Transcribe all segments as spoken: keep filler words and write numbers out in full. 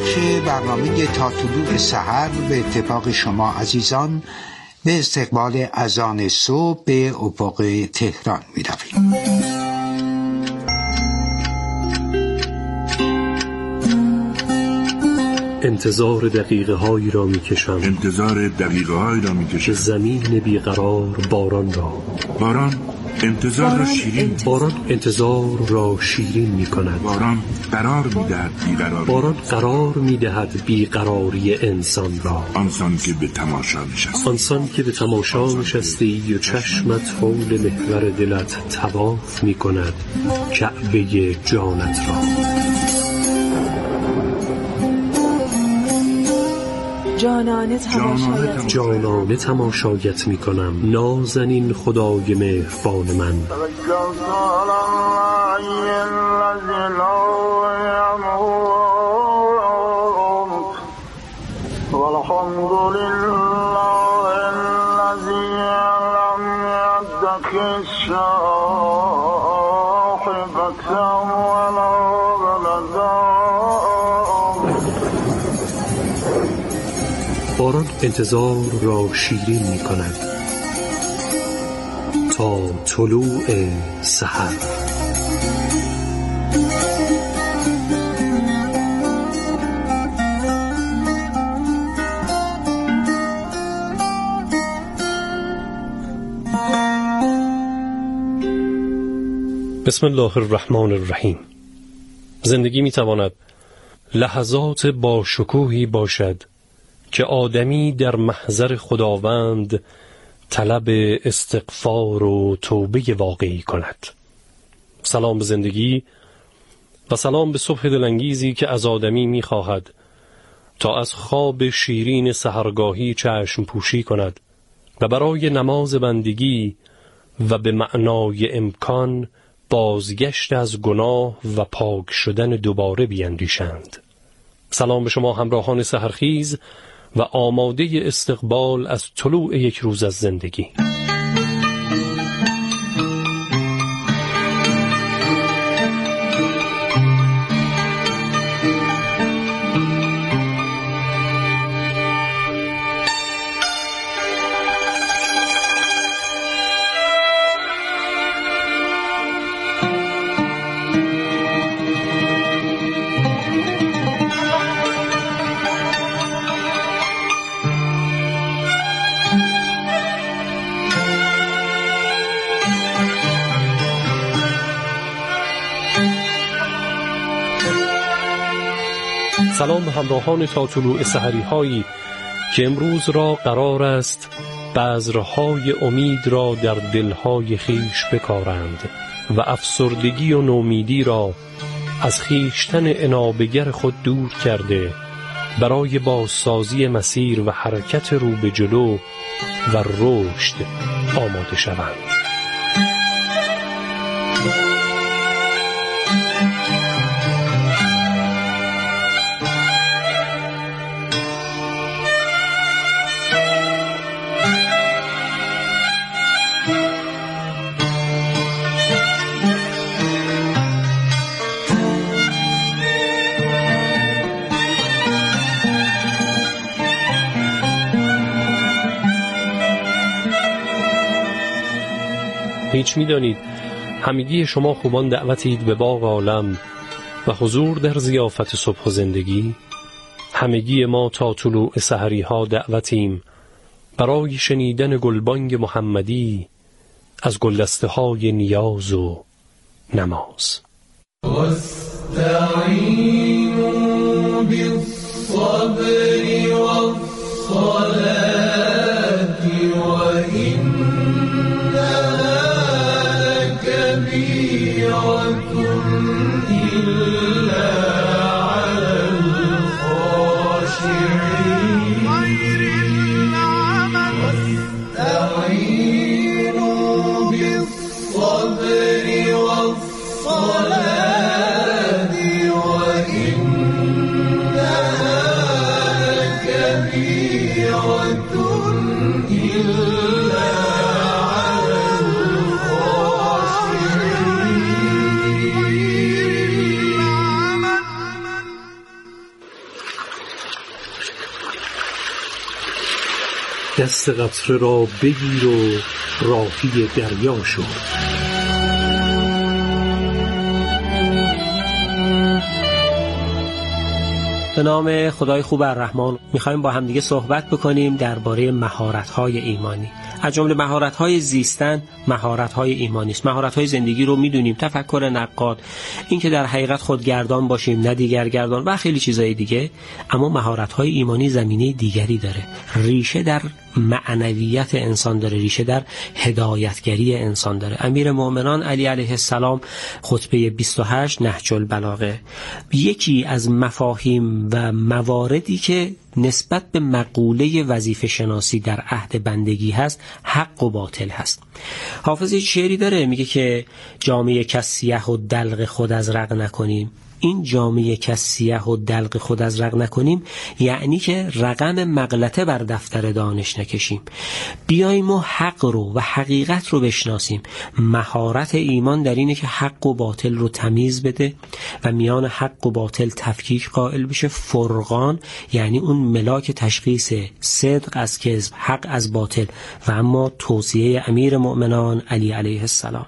بخش برنامه تا طلوع سحر به اتفاق شما عزیزان به استقبال اذان صبح به افق تهران می رویم. انتظار دقیقه هایی را می کشم انتظار دقیقه هایی را می کشم زمین بیقرار باران را باران انتظار را شیرین باران انتظار را شیرین می کند. باران قرار می دهد بیقراری باران قرار می دهد بیقراری انسان را. آنسان که به تماشا نشسته آنسان که به تماشا نشسته ای و چشمت حول محور دلت طواف می کند کعبه جانت را. جانانه تماشایت جانانه تماشایت می کنم نازنین خدای مهربان من. باران انتظار را شیرین می کند تا طلوع سحر. بسم الله الرحمن الرحیم. زندگی می تواند لحظات با شکوهی باشد که آدمی در محضر خداوند طلب استغفار و توبه واقعی کند. سلام به زندگی و سلام به صبح دلانگیزی که از آدمی می خواهد تا از خواب شیرین سحرگاهی چشم پوشی کند و برای نماز بندگی و به معنای امکان بازگشت از گناه و پاک شدن دوباره بیندیشند. سلام به شما همراهان سحرخیز و آماده استقبال از طلوع یک روز از زندگی. سلام به همراهان تا طلوع سحری هایی که امروز را قرار است بذرهای امید را در دلهای خیش بکارند و افسردگی و نومیدی را از خیشتن عنابگر خود دور کرده برای بازسازی مسیر و حرکت رو به جلو و رشد آماده شوند. هیچ می‌دانید همگی شما خوبان دعوتید به باغ عالم و حضور در ضیافت صبح و زندگی. همگی ما تا طلوع سحری ها دعوتیم برای شنیدن گلبانگ محمدی از گلدسته های نیاز و نماز. واستعینوا بالصبر والصلاة وإنها لكبيرة إلا على الخاشعين. واستعينوا بالصبر والصلاة وإنها لكبيرة إلا على الخاشعين. دست قطره را بگیر و راهی دریا شو. به نام خدای خوب الرحمن می‌خوایم با هم دیگه صحبت بکنیم درباره مهارت‌های ایمانی. از جمله مهارت‌های زیستن مهارت‌های ایمانی است. مهارت‌های زندگی رو می‌دونیم، تفکر نقاد، این که در حقیقت خودگردان باشیم نه دیگرگردان و خیلی چیزای دیگه. اما مهارت‌های ایمانی زمینه دیگری داره. ریشه در معنویت انسان داره، ریشه در هدایتگری انسان داره. امیر مومنان علی علیه السلام خطبه بیست و هشت نهج البلاغه، یکی از مفاهیم و مواردی که نسبت به مقوله وظیفه شناسی در عهد بندگی هست حق و باطل هست. حافظ شعری داره میگه که جامعه کس سیه و دلق خود از رق نکنیم. این جامعه کس سیه و دلق خود از رق نکنیم یعنی که رقم مغلطه بر دفتر دانش نکشیم. بیاییم و حق رو و حقیقت رو بشناسیم. مهارت ایمان در اینه که حق و باطل رو تمیز بده و میان حق و باطل تفکیک قائل بشه. فرقان یعنی اون ملاک تشخیص صدق از کذب، حق از باطل. و اما توصیه امیر مؤمنان علی علیه السلام: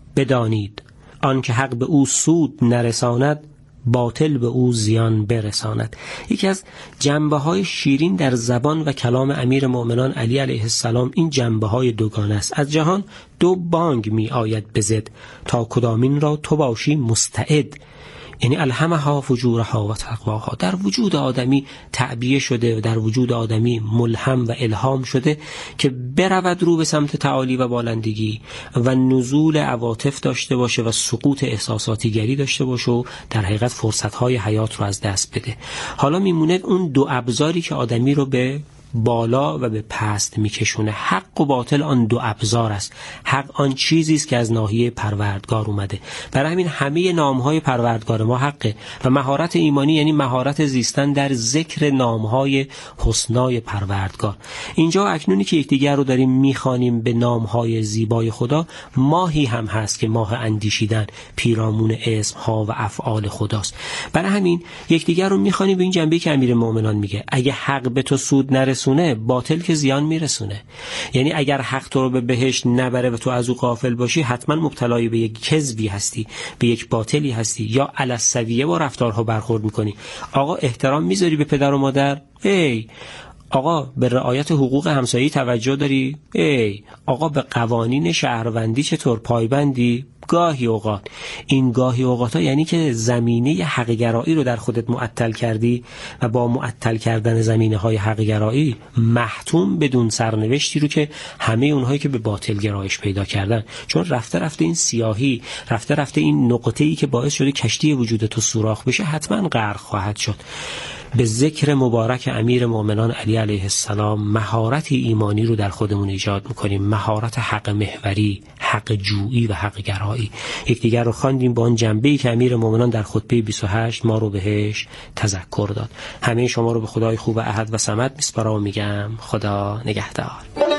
بدانید آن که حق به او سود نرساند باطل به او زیان برساند. یکی از جنبه‌های شیرین در زبان و کلام امیر مؤمنان علی علیه السلام این جنبه‌های دوگانه است. از جهان دو بانگ می آید به ضد، تا کدامین را تو باشی مستعد. یعنی الهمها فجورها و تقواها. در وجود آدمی تعبیه شده و در وجود آدمی ملهم و الهام شده که برود رو به سمت تعالی و بالندگی و نزول عواطف داشته باشه و سقوط احساساتی گری داشته باشه و در حقیقت فرصتهای حیات رو از دست بده. حالا میمونه اون دو ابزاری که آدمی رو به بالا و به پست میکشونه. حق و باطل آن دو ابزار است. حق آن چیزی است که از ناحیه پروردگار اومده. برای همین همه نامهای پروردگار ما حقه و مهارت ایمانی یعنی مهارت زیستن در ذکر نامهای حسنای پروردگار. اینجا اکنونی که یکدیگر رو داریم میخوانیم به نامهای زیبای خدا، ماهی هم هست که ماه اندیشیدن پیرامون اسمها و افعال خداست. برای همین یکدیگر رو میخوانیم به این جنبه که امیر مومنان میگه: اگه حق به تو سود نرسونه باطل که زیان میرسونه. یعنی اگر حق تو رو به بهشت نبره و تو از او غافل باشی، حتما مبتلای به یک کذبی هستی، به یک باطلی هستی، یا علی السویه با رفتارها برخورد میکنی. آقا احترام میذاری به پدر و مادر؟ ای آقا به رعایت حقوق همسایه توجه داری؟ ای آقا به قوانین شهروندی چطور پایبندی؟ گاهی اوقات. این گاهی اوقات ها یعنی که زمینه حق‌گرایی رو در خودت معطل کردی و با معطل کردن زمینه های حق‌گرایی محتوم بدون سرنوشتی رو که همه اونهایی که به باطل گرایش پیدا کردن. چون رفته رفته این سیاهی، رفته رفته این نقطه‌ای که باعث شده کشتی وجود تو سوراخ بشه حتما غرق خواهد شد. به ذکر مبارک امیر مومنان علی علیه السلام مهارت ایمانی رو در خودمون ایجاد میکنیم. مهارت حق محوری، حق جویی و حق گرایی. یکدیگر رو خواندیم با آن جنبه‌ای که امیر مومنان در خطبه بیست و هشت ما رو بهش تذکر داد. همه شما رو به خدای خوب و احد و صمد میسپارم و میگم خدا نگهدار.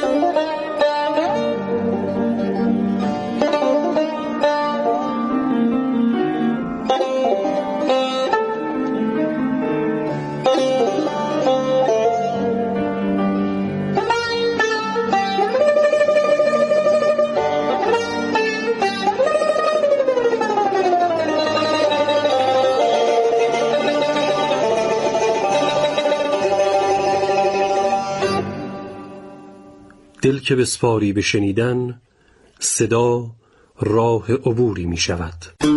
دل که بسپاری به شنیدن، صدا راه عبوری می شود.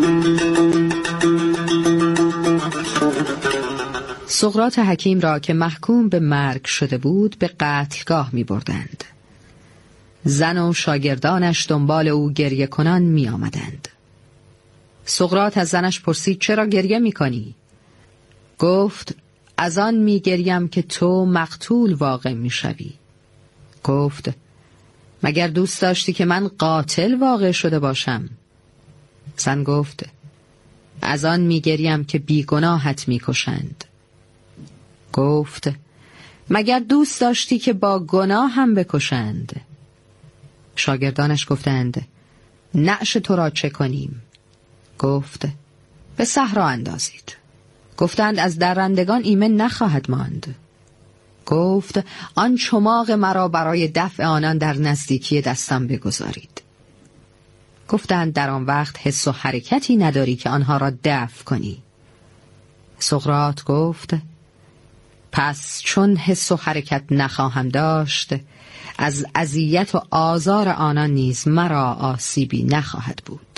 سقراط حکیم را که محکوم به مرگ شده بود به قتلگاه می بردند. زن و شاگردانش دنبال او گریه کنان می آمدند. سقراط از زنش پرسید: چرا گریه می کنی؟ گفت: از آن می گریم که تو مقتول واقع می شوی. گفت: مگر دوست داشتی که من قاتل واقع شده باشم؟ زن گفت: از آن می گریم که بی گناهت می کشند. گفت: مگر دوست داشتی که با گناه هم بکشند؟ شاگردانش گفتند: نعش تو را چه کنیم؟ گفت: به صحرا اندازید. گفتند: از درندگان ایمن نخواهد ماند. گفت آن چماق مرا برای دفع آنان در نزدیکی دستم بگذارید. گفتند در آن وقت حس و حرکتی نداری که آنها را دفع کنی. سقراط گفت پس چون حس و حرکت نخواهم داشت، از اذیت و آزار آنان نیز مرا آسیبی نخواهد بود.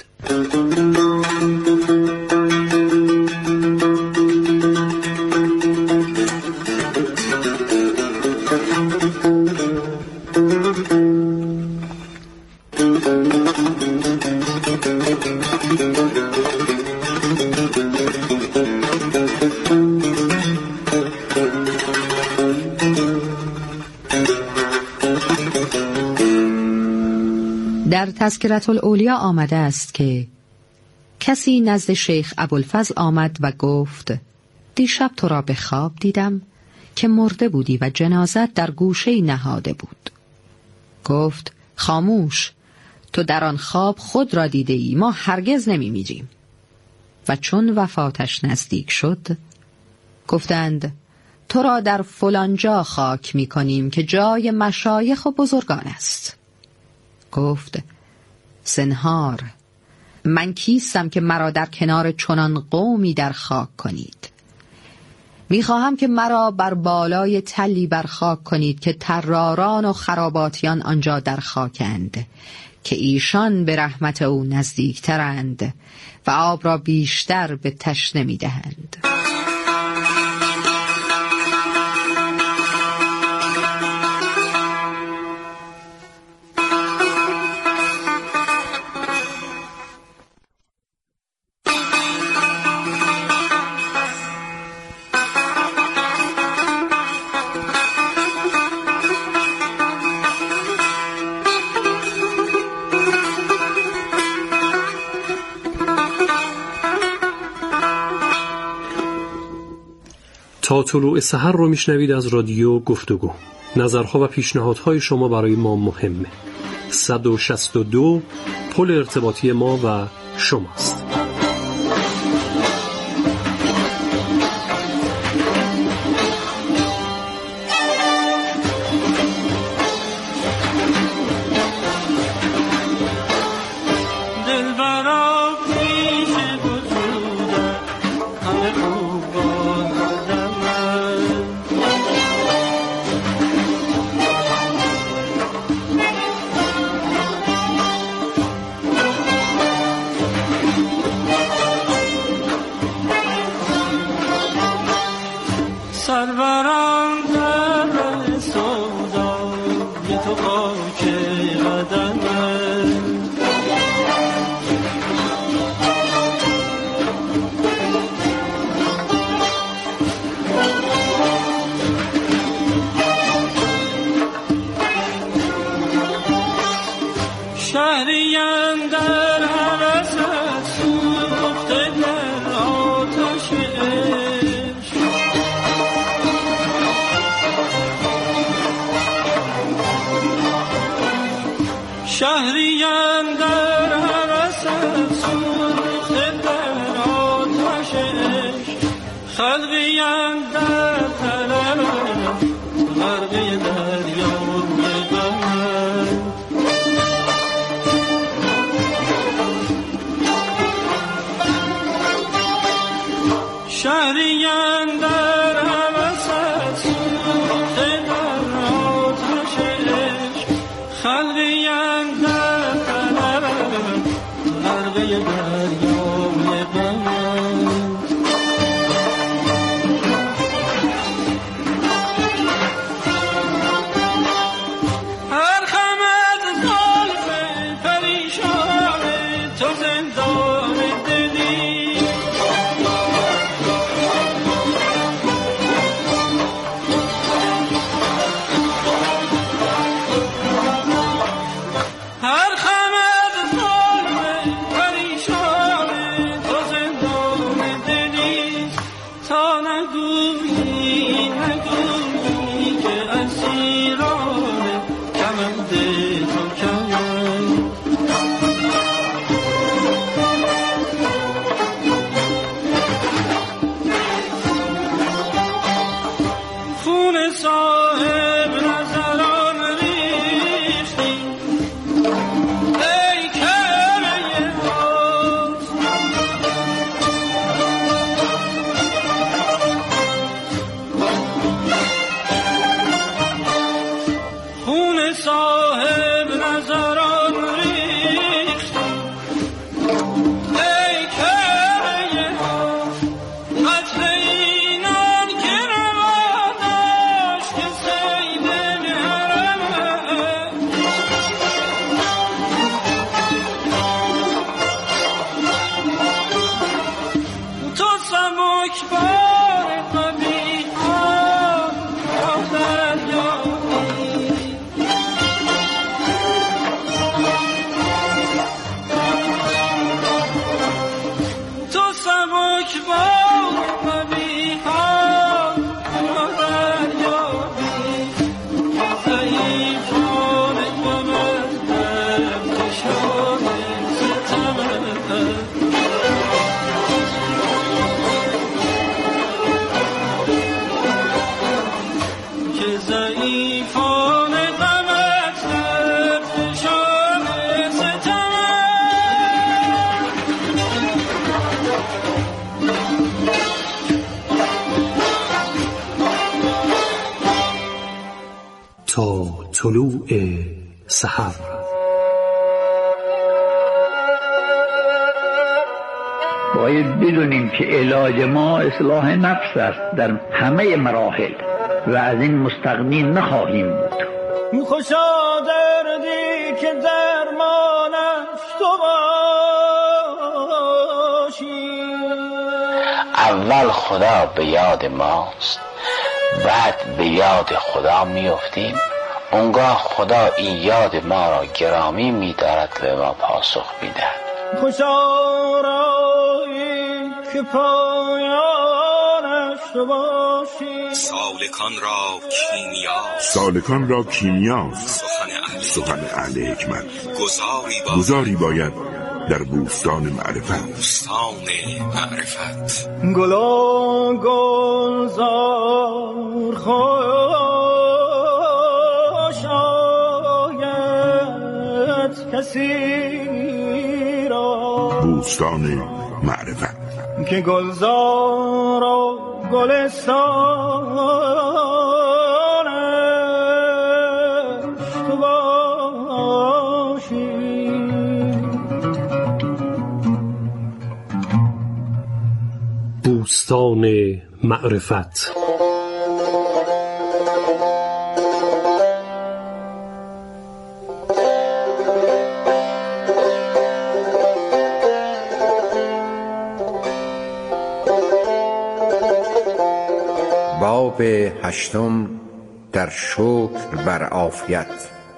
در تذکرة الاولیا آمده است که کسی نزد شیخ ابوالفضل آمد و گفت دیشب تو را به خواب دیدم که مرده بودی و جنازت در گوشه نهاده بود. گفت خاموش، تو در آن خواب خود را دیده ای، ما هرگز نمی میریم. و چون وفاتش نزدیک شد گفتند تو را در فلان جا خاک می کنیم که جای مشایخ و بزرگان است. گفت زنهار، من کیستم که مرا در کنار چنان قومی در خاک کنید؟ میخواهم که مرا بر بالای تلی بر خاک کنید که طراران و خراباتیان آنجا در خاکند، که ایشان به رحمت او نزدیکترند و آب را بیشتر به تشنه میدهند. تا طلوع سحر رو میشنوید از رادیو گفتگو. نظرها و پیشنهادهای شما برای ما مهمه. صد و شصت و دو پل ارتباطی ما و شماست. سروران در سودا یه تو خاک قدمه، شهریان در هوس سوخته در آتش شهریان در هوس سوخته در آتش خلقیان در طلب غرقه دریای غم، شهریان در هوس سوخته در آتش خلقیان در طلب غرقه دریای غم. هر خم از زلف پریشان تو زندان دلی، سبکبار قبیحان را دریابی تو سبکبار قبیحان را دریابی ضعیفان غمت در فشار ستمت که ضعیفان غمت در فشار تا طلوع سحر. باید بدونیم که علاج ما اصلاح نفس است در همه مراحل و از این مستغنی نخواهیم بود. خوشا دردی که درمانش تو باشی. اول خدا به یاد ماست، بعد به یاد خدا میافتیم، اونگاه خدا این یاد ما را گرامی می‌دارد و به ما پاسخ می‌دهد. خوشا رایی که پایانش تو باشی. سالکان را کیمیا سالکان را کیمیاست سخن اهل سخن اهل حکمت. گذاری باید, گذاری باید در بوستان معرفت. بوستان معرفت. گلا گلزار خوش آید کسی را. بوستان معرفت که گلزار و گلستانش تو باشی. بوستان معرفت. باب هشتم در شکر بر عافیت.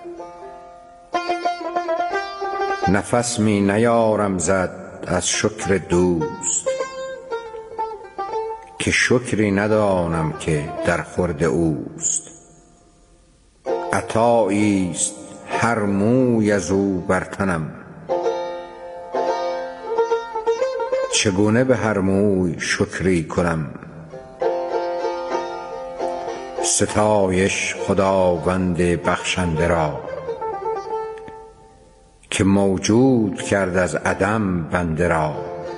نفس می نیارم زد از شکر دوست، که شکری ندانم که در خورد اوست. عطایی است هر موی از او بر تنم، چگونه به هر موی شکری کنم. ستایش خداوند بخشنده را، که موجود کرد از عدم بنده را.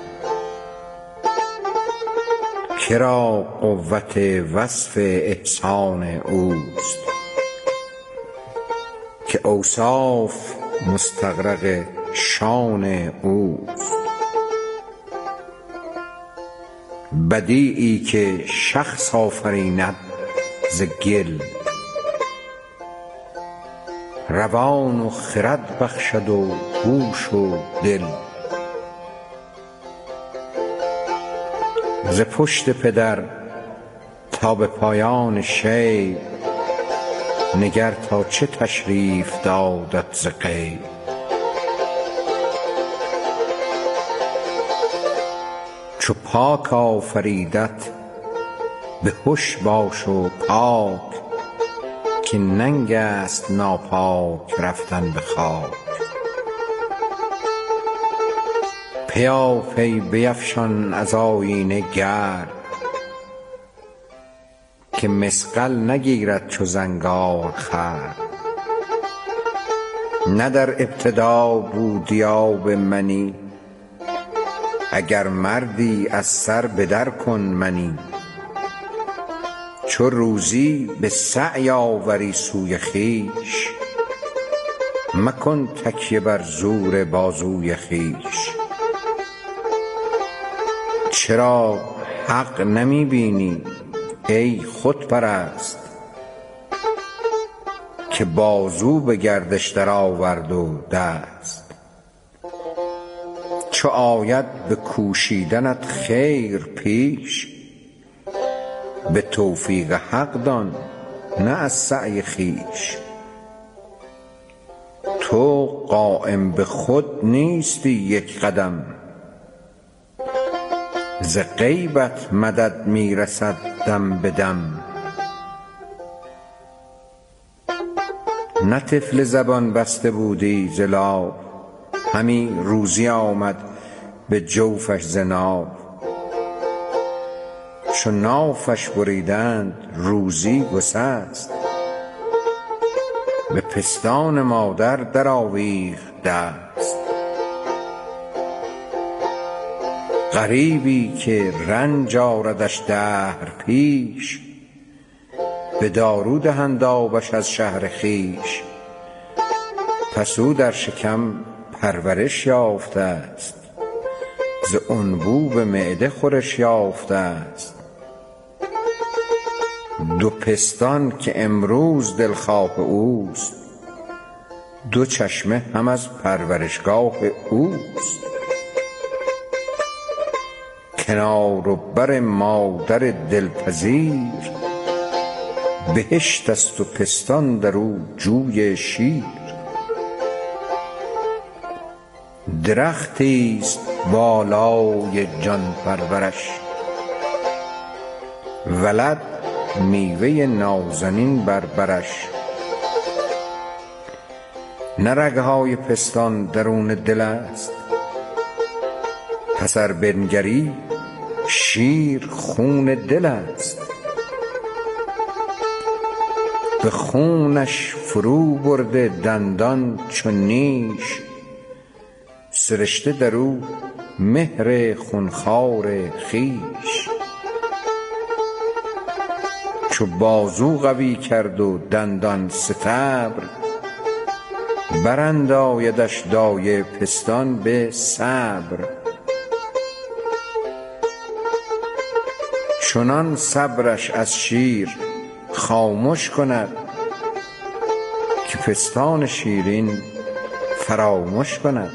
کرا قوت وصف احسان اوست، که اوصاف مستغرق شان اوست. بدیعی که شخص آفریند ز گل، روان و خرد بخشد و هوش و دل. ز پشت پدر تا به پایان شیب، نگر تا چه تشریف دادت ز غیب. چو پاک آفریدت به هوش باش و پاک، که ننگ است ناپاک رفتن به خاک. پیاپی بیفشان از آیینه گرد، که مثقل نگیرد چو زنگار خورد. نه در ابتدا بودی آب منی، اگر مردی از سر به در کن منی. چو روزی به سعی آوری سوی خویش، مکن تکیه بر زور بازوی خویش. چرا حق نمی بینی ای خودپرست، که بازو به گردش در آورد و دست. چو آید به کوشیدنت خیر پیش، به توفیق حق دان نه از سعی خویش. تو قائم به خود نیستی یک قدم، ز غیبت مدد میرسد دم به دم. نه طفل زبان بسته بودی ز لاب، همی روزی آمد به جوفش ز ناب. چو نافش بریدند روزی گسست، به پستان مادر در آویخت دست. غریبی که رنج آردش دهر پیش، به دارو دهند آبش از شهر خویش. پس او در شکم پرورش یافته است، ز انبوب معده خورش یافته است. دو پستان که امروز دلخواه اوست، دو چشمه هم از پرورشگاه اوست. کنار و بر مادر دلپذیر، بهشت است و پستان در او جوی شیر. درختی است بالای جان پرورش، ولد میوه نازنین بر برش. نه رگهای پستان درون دل است، پس ار بنگری شیر خون دل است. به خونش فرو برده دندان چون نیش، سرشته در او مهر خونخوار خویش. چو بازو قوی کرد و دندان ستبر، براندایدش دایه پستان به صبر. چنان صبرش از شیر خاموش کند، که پستان شیرین فراموش کند.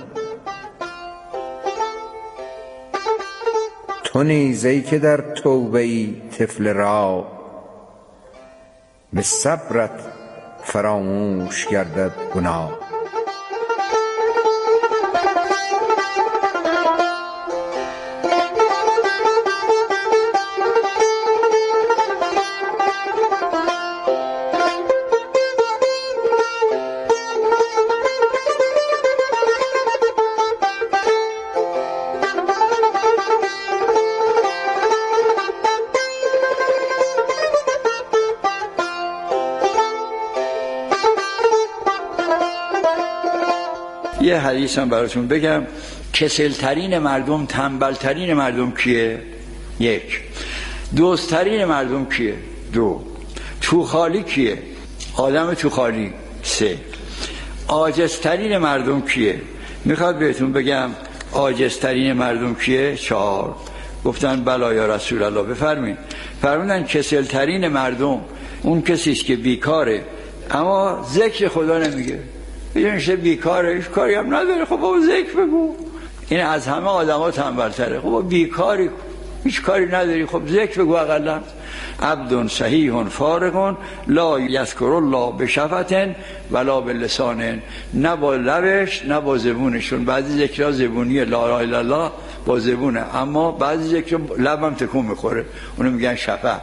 تو نیز ای که در توبه ای طفل را، به صبرت فراموش گردد گناه. یه حدیث هم براتون بگم. کسلترین مردم، تنبلترین مردم کیه؟ یک. دوستترین مردم کیه؟ دو. توخالی کیه؟ آدم توخالی. سه. عاجزترین مردم کیه؟ میخواد بهتون بگم عاجزترین مردم کیه؟ چهار. گفتن بلا یا رسول الله. بفرمین. فرمودن کسلترین مردم اون کسی است که بیکاره اما ذکر خدا نمیگه. میشه بیکاره، هیچ کاری هم نداره، خب بابا ذکر بگو. این از همه آدما تنبل‌تره. خب بیکاری، هیچ کاری نداری، خب ذکر بگو اقلا. عبد صحیح فارغ لا یذکر الله بشفتن ولا باللسان. نه با لبش نه با زبونشون. بعضی ذکرها زبونیه، لا اله الا الله با زبونه، اما بعضی ذکر لبم تکون میخوره، اونو میگن شفه.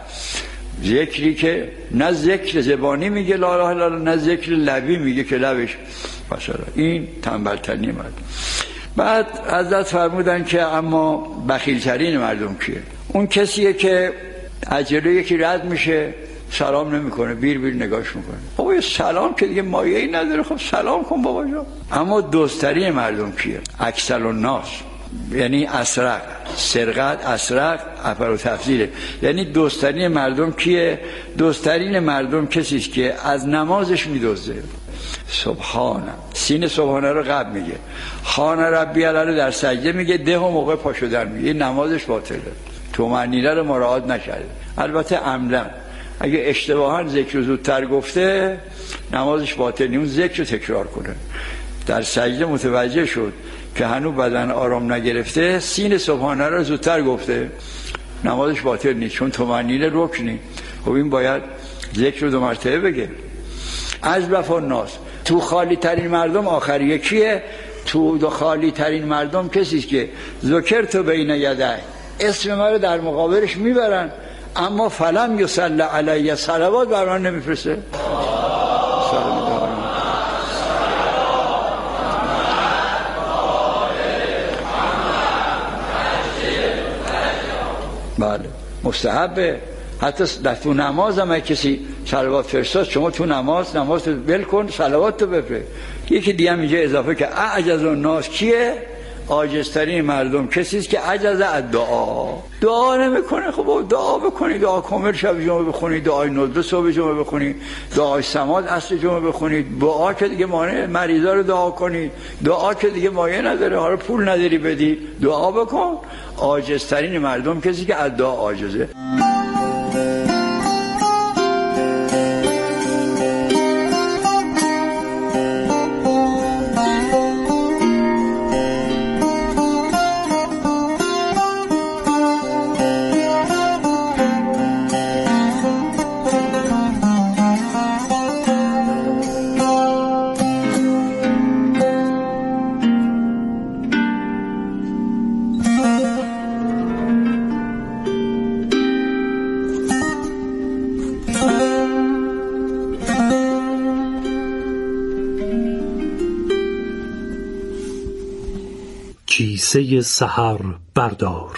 ذکری که نه ذکر زبانی میگه لا اله الا الله، نه ذکر لبی میگه که لبش مثلا. این تنبل‌ترین مردم. بعد حضرت فرمودن که اما بخیل‌ترین مردم کیه؟ اون کسیه که از جلوی یکی رد میشه سلام نمیکنه، بیر بیر نگاش میکنه. خب یه سلام که دیگه مایه‌ای نداره، خب سلام کن بابا جان. اما دوستترین مردم کیه؟ اکثر الناس، یعنی اسرق. سرقت اسرق افر و تفضیله. یعنی دوستترین مردم کیه؟ دوستترین مردم کسی است که از نمازش میدزده. سبحانه، سین سبحانه رو قبل میگه، خان ربی علی رو در سجده میگه، ده و موقع پا شدن میگه. این نمازش باطله، طمأنینه رو مراعات نکرده. البته عمدن، اگه اشتباها ذکر زودتر گفته نمازش باطله، اون ذکر رو تکرار کنه. در سجده متوجه شد که هنوز بدن آرام نگرفته، سین سبحانه رو زودتر گفته. نمازش باطل نیست، چون طمأنینه رکنی. خب این باید ذکر رو دو مرتبه بگه. از وفا ناس. تو خالی ترین مردم آخریه کیه؟ تو دو خالی ترین مردم کسیست که ذکر تو بین یدی، اسم ما رو در مقابلش میبرن اما فلم یصلی علیه، صلوات بر من نمیفرسته. بله مستحبه. حتی در تو نماز هم کسی صلوات فرستاد، شما تو نماز نماز تو بل کن، صلوات تو بفرست. یکی دیگه هم اینجا اضافه که اعجز الناس کیه؟ عاجزترین مردم کسی است که عجز از دعا، دعا نمیکنه. خب دعا بکنی، دعا کامل شب جمعه بخونی، دعای ندبه صبح جمعه بخونی، دعای سماد عصر جمعه بخونید، دعا که دیگه مانع مریضا رو دعا کنی، دعا که دیگه مایه نداره، حالا پول نداری بدی، دعا بکن. عاجزترین مردم کسی که از دعا عاجزه. کیسه سحر بردار.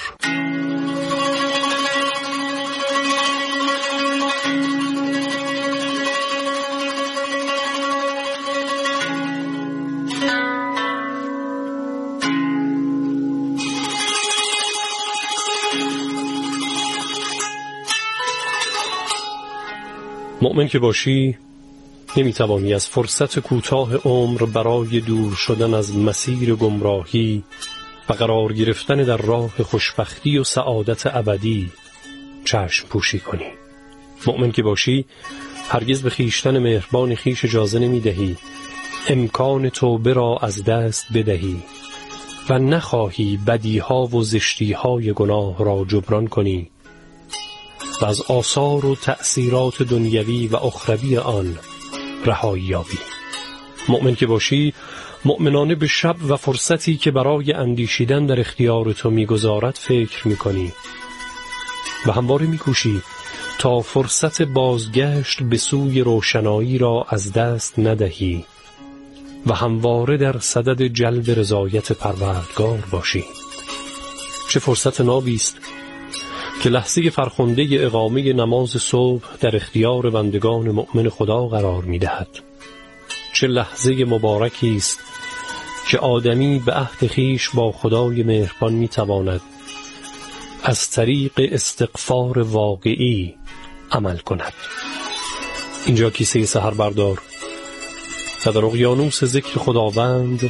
مؤمن که باشی نمیتوانی از فرصت کوتاه عمر برای دور شدن از مسیر گمراهی و قرار گرفتن در راه خوشبختی و سعادت ابدی چشم پوشی کنی. مؤمن که باشی هرگز به خیشتن مهربان خیش اجازه نمیدهی امکان توبه را از دست بدهی و نخواهی بدیها و زشتیهای گناه را جبران کنی و از آثار و تأثیرات دنیوی و اخروی آن رهایی یابی. مؤمن که باشی مؤمنانه به شب و فرصتی که برای اندیشیدن در اختیار تو میگذارد فکر میکنی و همواره میکوشی تا فرصت بازگشت به سوی روشنایی را از دست ندهی و همواره در صدد جلب رضایت پروردگار باشی. چه فرصت نابی است که لحظه فرخنده اقامه نماز صبح در اختیار بندگان مؤمن خدا قرار می‌دهد. چه لحظه مبارکی است که آدمی به عهد خویش با خدای مهربان می‌تواند از طریق استغفار واقعی عمل کند. اینجا کیسه سحر بردار و در اقیانوس ذکر خداوند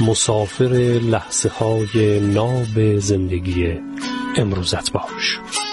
مسافر لحظه های ناب زندگی امروزت باش.